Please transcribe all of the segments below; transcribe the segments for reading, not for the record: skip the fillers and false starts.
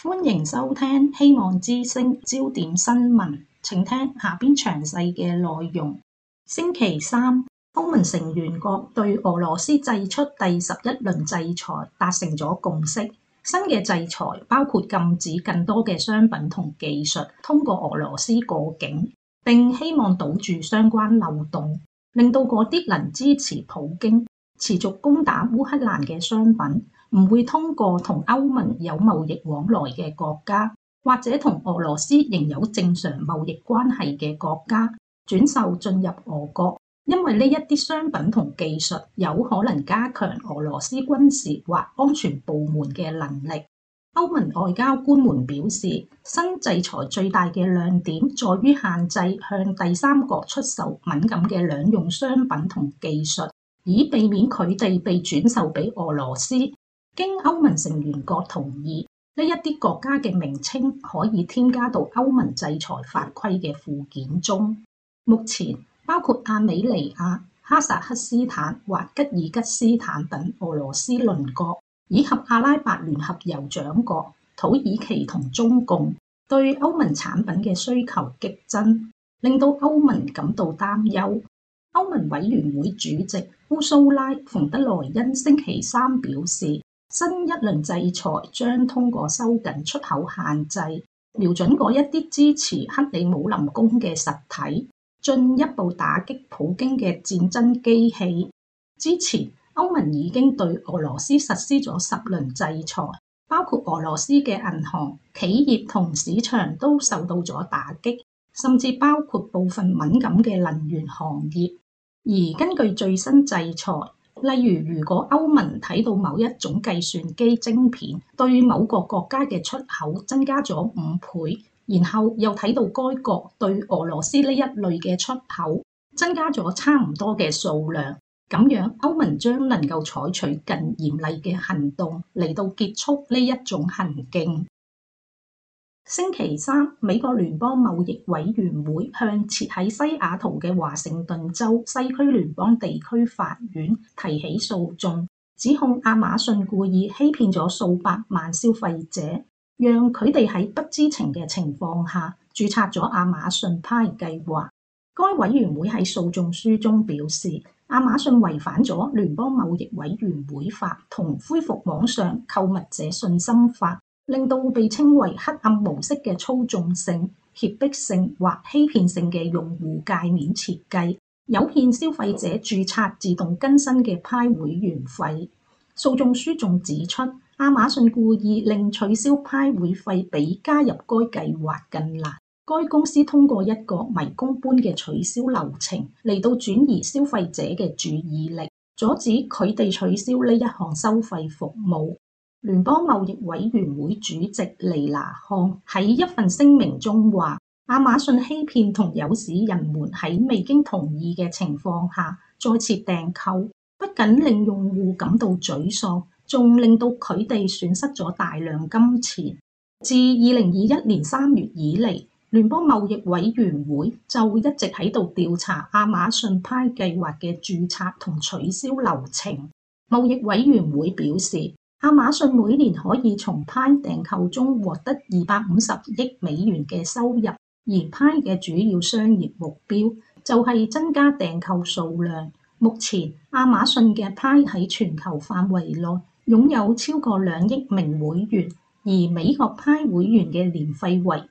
歡迎收聽希望之聲焦點新聞，請聽下邊詳細嘅內容。星期三，歐盟成員國對俄羅斯祭出第11輪制裁達成咗共識。新嘅制裁包括禁止更多嘅商品同技術通過俄羅斯過境，並希望堵住相關漏洞，令到嗰啲能支持普京持續攻打烏克蘭嘅商品唔會通過同歐盟有貿易往來嘅國家，或者同俄羅斯仍有正常貿易關係嘅國家轉售進入俄國，因為呢一啲商品同技術有可能加強俄羅斯軍事或安全部門嘅能力。歐盟外交官們表示，新制裁最大嘅亮點在於限制向第三國出售敏感嘅兩用商品同技術，以避免佢哋被轉售俾俄羅斯。經歐盟成員國同意，呢一啲國家嘅名稱可以添加到歐盟制裁法規嘅附件中。目前包括亞美尼亞、哈薩克斯坦或吉爾吉斯坦等俄羅斯鄰國，以及阿拉伯聯合酋長國、土耳其同中共對歐盟產品嘅需求激增，令到歐盟感到擔憂。歐盟委員會主席烏蘇拉·馮德萊恩星期三表示，新一輪制裁將通過收緊出口限制，瞄準嗰一啲支持克里姆林宮嘅實體，進一步打擊普京嘅戰爭機器。之前歐盟已經對俄羅斯實施咗10輪制裁，包括俄羅斯嘅銀行、企業同市場都受到咗打擊，甚至包括部分敏感嘅能源行業。而根據最新制裁，例如果歐盟睇到某一種計算機晶片對某個國家嘅出口增加咗5倍，然後又睇到該國對俄羅斯呢一類嘅出口增加咗差唔多嘅數量，咁樣歐盟將能夠採取更嚴厲嘅行動嚟到結束呢一種行徑。星期三，美國聯邦貿易委員會向設喺西雅圖嘅華盛頓州西區聯邦地區法院提起訴訟，指控亞馬遜故意欺騙咗數百萬消費者，讓佢哋喺不知情嘅情況下註冊咗亞馬遜 Prime 計劃。該委員會喺訴訟書中表示，亞馬遜違反咗聯邦貿易委員會法同恢復網上購物者信心法，令到被稱為黑暗模式嘅操縱性、脅迫性或欺騙性嘅用戶界面設計，誘騙消費者註冊自動更新嘅 Prime 會員費。訴訟書仲指出，亞馬遜故意令取消 Prime 會費比加入該計劃更難。該公司通過一個迷宮般嘅取消流程嚟到轉移消費者嘅注意力，阻止佢哋取消呢一項收費服務。聯邦貿易委員會主席尼拿漢喺一份聲明中話，亞馬遜欺騙同誘使人們喺未經同意嘅情況下再次訂購，不僅令用戶感到沮喪，仲令到佢哋損失咗大量金錢。自2021年3月以嚟，聯邦貿易委員會就一直喺度調查亞馬遜 Prime 計劃嘅註冊同取消流程。貿易委員會表示，亞馬遜每年可以從 Prime 訂購中獲得250億美元嘅收入，而 Prime 嘅主要商業目標就係增加訂購數量。目前，亞馬遜嘅 Prime 喺全球範圍內擁有超過2億名會員，而美國 Prime 會員嘅年費為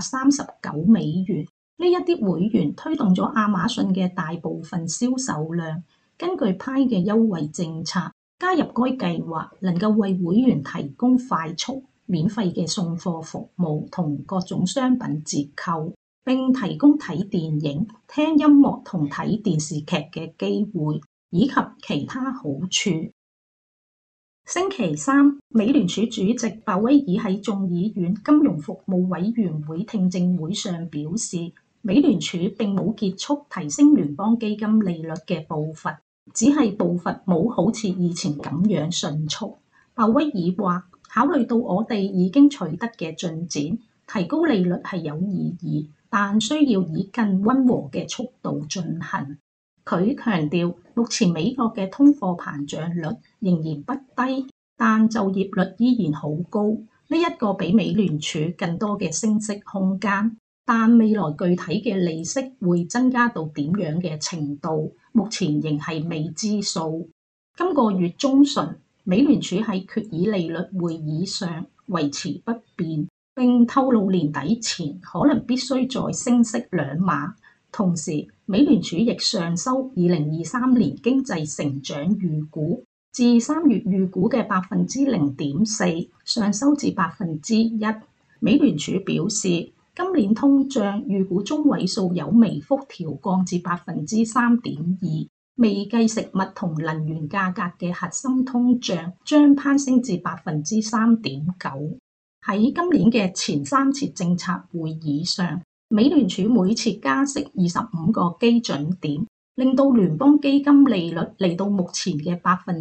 139美元。呢一啲會員推動咗亞馬遜嘅大部分銷售量。根據 Prime 嘅優惠政策，加入該計劃能夠為會員提供快速、免費嘅送貨服務同各種商品折扣，並提供睇電影、聽音樂同睇電視劇嘅機會，以及其他好處。星期三，美聯儲主席鮑威爾喺眾議院金融服務委員會聽證會上表示，美聯儲並冇結束提升聯邦基金利率嘅步伐，只係步伐冇好似以前咁樣迅速。鮑威爾話，考慮到我哋已經取得嘅進展，提高利率係有意義，但需要以更溫和嘅速度進行。佢強調，目前美國嘅通貨膨脹率仍然不低，但就業率依然好高， 呢一個比美聯儲更多嘅升息空間，但未來具體嘅利息會增加到點樣嘅程度，目前仍係未知數。今個月中旬，美聯儲喺決議利率會議上維持不變，並透露年底前可能必須再升息2碼。同時，美聯儲亦上修2023年經濟成長預估，自3月預估嘅0.4%上修至1%。美聯儲表示，今年通脹預估中位數有微幅調降至3.2%，未計食物同能源價格嘅核心通脹將攀升至3.9%。喺今年嘅前3次政策會議上，美聯儲每次加息25個基準點，令到聯邦基金利率嚟到目前嘅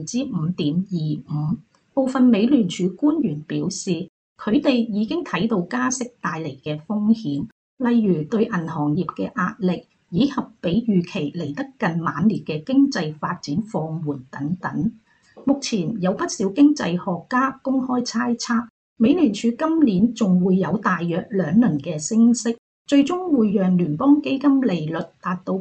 5.25%。部分美聯儲官員表示，佢哋已經睇到加息帶嚟嘅風險，例如對銀行業嘅壓力，以及比預期嚟得更猛烈嘅經濟發展放緩等等。目前有不少經濟學家公開猜測，美聯儲今年仲會有大約2輪嘅升息，最終會讓聯邦基金利率達到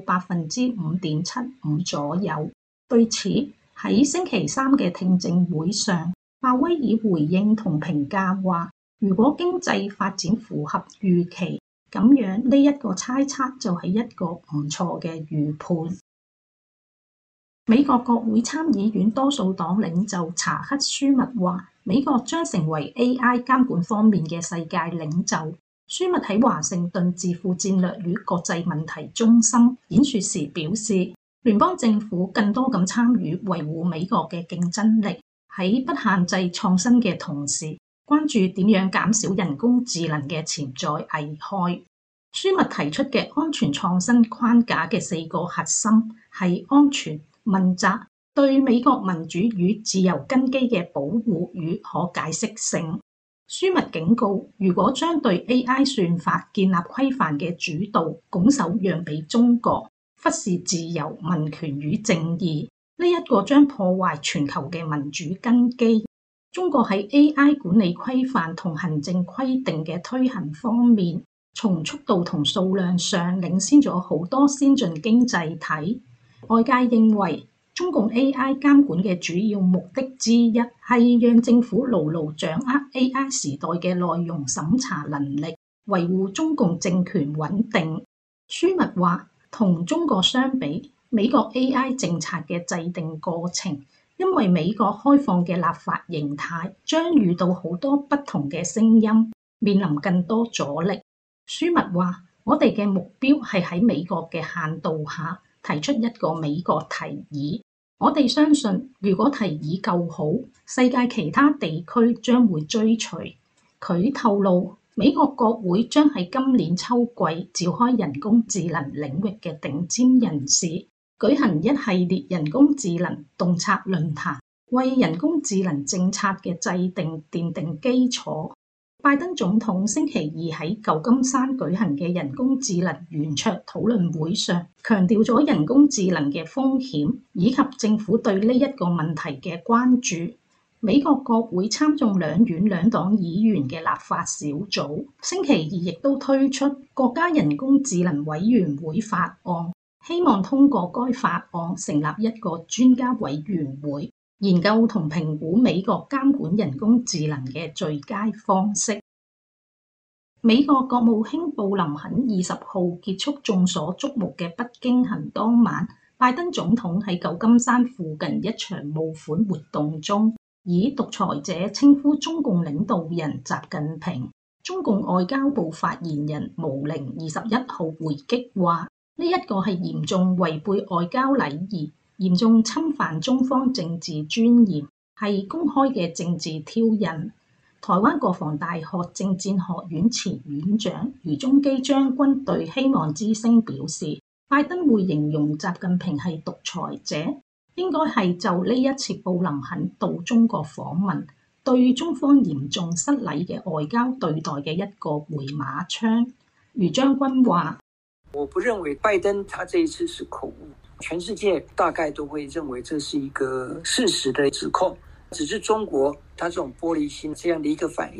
5.75%左右。對此，喺星期3嘅聽證會上，鮑威爾回應同評價話，如果經濟發展符合預期，咁樣呢一個猜測就係一個唔錯嘅預判。美國國會參議院多數黨領袖查克舒密話，美國將成為 AI 監管方面嘅世界領袖。舒密喺華盛頓智庫戰略與國際問題中心演說時表示，聯邦政府更多咁參與維護美國嘅競爭力，喺不限制創新嘅同時，關注點樣減少人工智能嘅潛在危害。舒密提出嘅安全創新框架嘅4個核心係安全、問責、對美國民主與自由根基嘅保護與可解釋性。舒密警告，如果將對 AI 算法建立規範嘅主導拱手讓俾中國，忽視自由、民權與正義，呢一個將破壞全球嘅民主根基。中國喺 AI 管理規範同行政規定嘅推行方面，從速度同數量上領先咗好多先進經濟體。外界認為，中共 AI 監管嘅主要目的之一係讓政府牢牢掌握 AI 時代嘅內容審查能力，維護中共政權穩定。舒密話，同中國相比，美國 AI 政策嘅制定過程，因為美國開放嘅立法形態，將遇到好多不同嘅聲音，面臨更多阻力。舒密話，我哋嘅目標係喺美國嘅限度下提出一個美國提議。我哋相信，如果提議夠好，世界其他地區將會追隨。佢透露，美國國會將喺今年秋季召開人工智能領域嘅頂尖人士，舉行一系列人工智能洞察論壇，為人工智能政策嘅制定奠定基礎。拜登總統星期2喺舊金山舉行嘅人工智能圓桌討論會上，強調咗人工智能嘅風險，以及政府對呢一個問題嘅關注。美國國會參眾兩院兩黨議員嘅立法小組，星期2亦都推出國家人工智能委員會法案，希望通過該法案成立一個專家委員會，研究同評估美國監管人工智能嘅最佳方式。美國國務卿布林肯20號結束眾所矚目嘅北京行當晚，拜登總統喺舊金山附近一場募款活動中，以獨裁者稱呼中共領導人習近平。中共外交部發言人毛寧21號回擊話，呢一個係嚴重違背外交禮儀，嚴重侵犯中方政治尊嚴，係公開嘅政治挑釁。台灣國防大學政戰學院前院長余宗基將軍對希望之聲表示，拜登會形容習近平係獨裁者，應該係就呢一次布林肯到中國訪問，對中方嚴重失禮嘅外交對待嘅一個回馬槍。余將軍話， 我不認為拜登他這一次是口誤，全世界大概都會認為這是一個事實的指控，只是中國他這種玻璃心這樣的一個反應，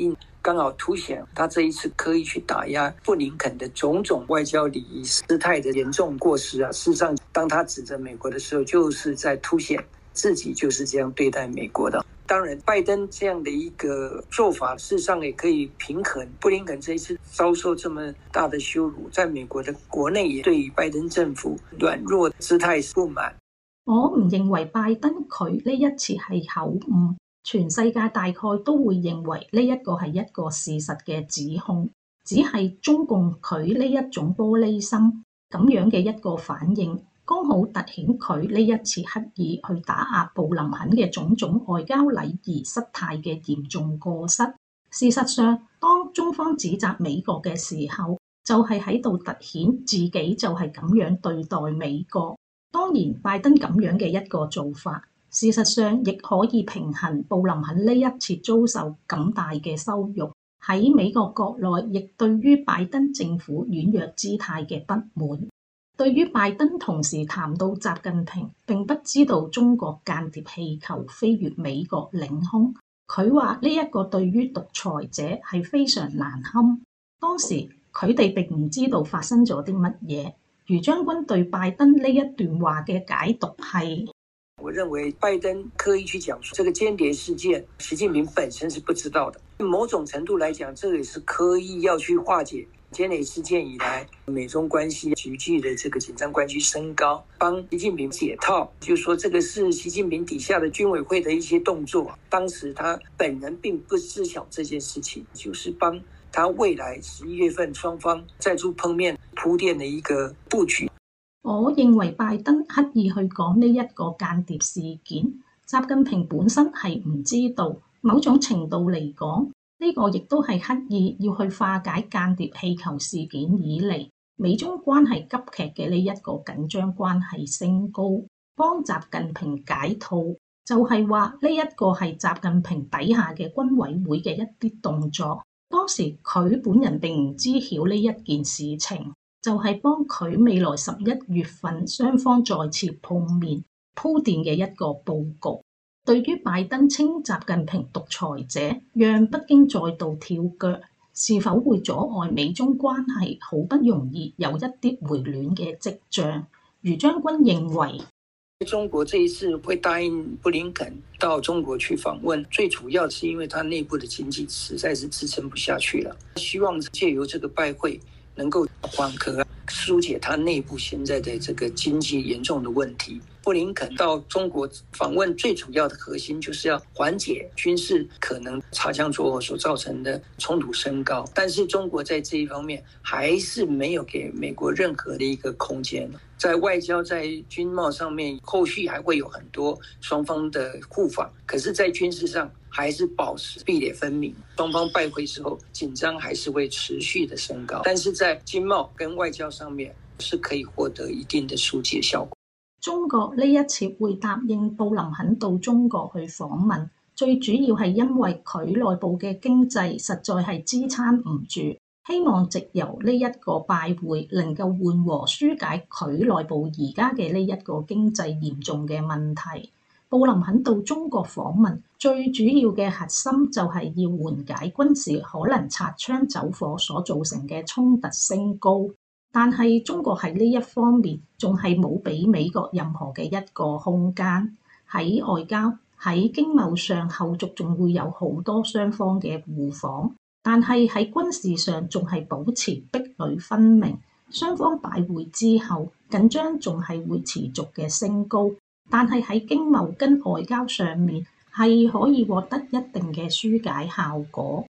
剛好凸顯他這一次刻意去打壓布林肯的種種外交禮儀失態的嚴重過失啊。事實上，當他指責美國的時候，就是在凸顯自己就是這樣對待美國的。當然，拜登這樣的一個做法，事實上也可以平衡布林肯這一次遭受這麼大的羞辱，在美國的國內也對於拜登政府軟弱姿態不滿。 我唔認為拜登佢呢一次係口誤，全世界大概都會認為呢一個係一個事實嘅指控，只係中共佢呢一種玻璃心咁樣嘅一個反應，剛好凸顯佢呢一次刻意去打壓布林肯嘅種種外交禮儀失態嘅嚴重過失。事實上，當中方指責美國嘅時候，就係喺度凸顯自己就係咁樣對待美國。當然，拜登咁樣嘅一個做法，事實上亦可以平衡布林肯呢一次遭受咁大嘅羞辱，喺美國國內亦對於拜登政府軟弱姿態嘅不滿。對於拜登同時談到習近平並不知道中國間諜氣球飛越美國領空，佢話呢一個對於獨裁者係非常難堪。當時佢哋並唔知道發生咗啲乜嘢。余將軍對拜登呢一段話嘅解讀係： 我認為拜登刻意去講述這個間諜事件，習近平本身是不知道的。某種程度來講，這個也是刻意要去化解間諜事件以來美中關係急劇的這個緊張關係升高，幫習近平解套，就是說這個是習近平底下的軍委會的一些動作。當時他本人並不知曉這件事情，就是幫他未來11月份雙方再度碰面鋪墊的一個佈局。 我認為拜登刻意去講呢一個間諜事件，習近平本身係唔知道。某種程度嚟講，呢個亦都係刻意要去化解間諜氣球事件以嚟美中關係急劇嘅呢一個緊張關係升高，幫習近平解套。就係話呢一個係習近平底下嘅軍委會嘅一啲動作。當時佢本人並唔知曉呢一件事情，就係幫佢未來11月份雙方再次碰面鋪墊嘅一個佈局。對於拜登稱習近平獨裁者，讓北京再度跳腳，是否會阻礙美中關係好不容易有一啲回暖嘅跡象？余將軍認為， 中國這一次會答應布林肯到中國去訪問，最主要是因為他內部的經濟實在是支撐不下去了，希望借由這個拜會能夠緩和疏解他內部現在的這個經濟嚴重的問題。布林肯到中國訪問最主要的核心就是要緩解軍事可能擦槍走火所造成的衝突升高，但是中國在這一方面還是沒有給美國任何的一個空間。在外交、在軍貿上面，後續還會有很多雙方的互訪，可是在軍事上還是保持壁壘分明。雙方拜會之後，緊張還是會持續的升高，但是在經貿跟外交上面是可以獲得一定的疏解效果。 中國呢一次會答應布林肯到中國去訪問，最主要係因為佢內部嘅經濟實在係支撐唔住，希望藉由呢一個拜會能夠緩和疏解佢內部而家嘅呢一個經濟嚴重嘅問題。布林肯到中國訪問最主要嘅核心就係要緩解軍事可能擦槍走火所造成嘅衝突升高。但係中國喺呢一方面仲係冇俾美國任何嘅一個空間，喺外交、喺經貿上後續仲會有好多雙方嘅互訪，但係喺軍事上仲係保持壁壘分明。雙方拜會之後，緊張仲係會持續嘅升高，但係喺經貿跟外交上面係可以獲得一定嘅疏解效果。